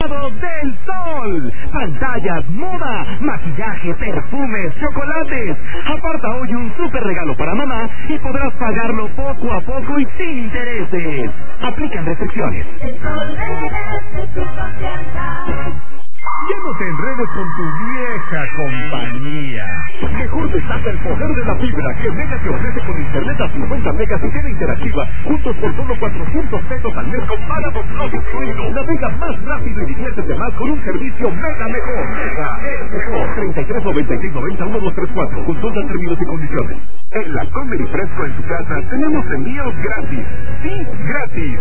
todo del Sol. Pantallas, moda, maquillaje, perfumes, chocolates. Aparta hoy un súper regalo para mamá y podrás pagarlo poco a poco y sin intereses. Aplican restricciones. El Sol merece tu confianza. Ya no te enredes con tu vieja compañía. Mejor desata el poder de la fibra que Mega te ofrece con internet a 50 megas y tele interactiva, juntos por solo 400 pesos al mes con Paramount Plus incluido. Navega más rápido y diviértete más con un servicio Mega mejor. Mega es mejor. 33 96 90 1234. Consulta términos y condiciones. En la Comer y Fresco en tu casa tenemos envíos gratis. Sí, gratis.